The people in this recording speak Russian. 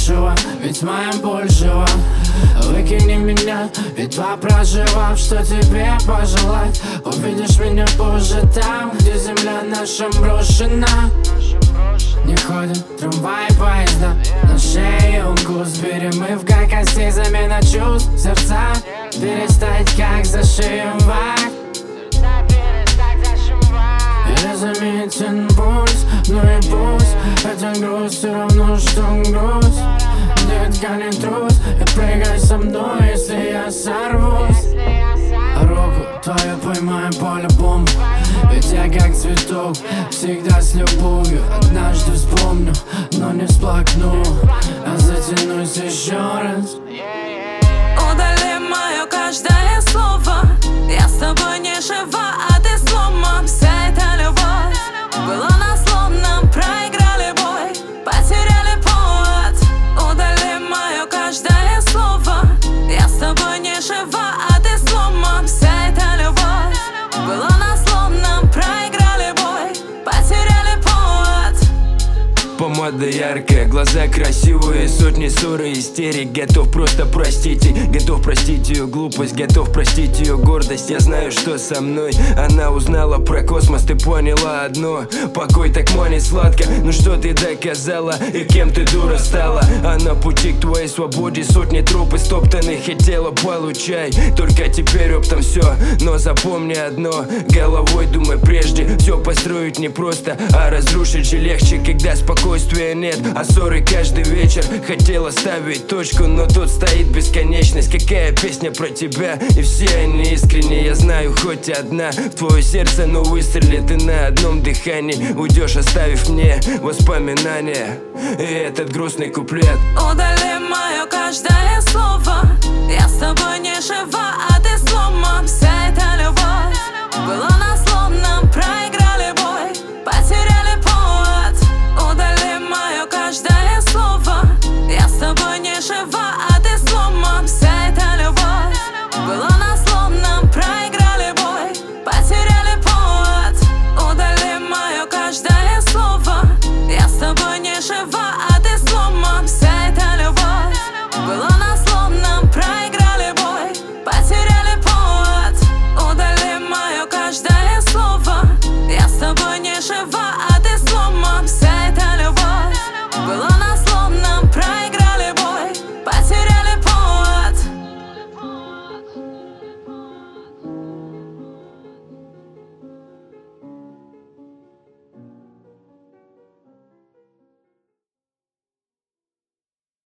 большего, ведь моим большего. Выкини меня, едва проживав, что тебе пожелать. Увидишь меня позже там, где земля наша брошена. Не ходят трамваи, поезда, на шее укус. Перемывка костей, замена чувств, сердца перестать как зашивать. И заметен пульс, ну и пусть это груз, все равно что груз. Детка, не трус, и прыгай со мной, если я сорвусь. Руку твою поймаю по-любому, ведь я как цветок, всегда с любовью. Однажды вспомню, но не всплакну, а затянусь еще раз. Удали мое каждое слово, я с тобой не жива, а ты сломан. Вся эта любовь была назло нам, проиграли бой, потеряли повод. Удали мое каждое слово, я с тобой не жива, а ты сломан. Вся эта любовь была назло нам, проиграли бой, потеряли повод. Помада яркая, глаза красивые, сотни ссор и истерик. Готов просто простить, готов простить ее глупость, готов простить ее гордость. Я знаю, что со мной. Она узнала про космос, ты поняла одно: покой так манит сладко. Ну что ты доказала и кем ты, дура, стала? А на пути к твоей свободе сотни труп истоптанных и тела получай. Только теперь оптом все, но запомни одно: головой думай прежде. Все построить не просто, а разрушить же легче, когда спокойствия нет, а ссоры каждый вечер. Хотела ставить точку, но тут стоит бесконечность. Какая песня про тебя, и все они искренне. Я знаю, хоть одна в твое сердце, но выстрелит и на одном дыхании уйдешь, оставив мне воспоминания и этот грустный куплет. Удали мое каждое слово, я с тобой не жива, а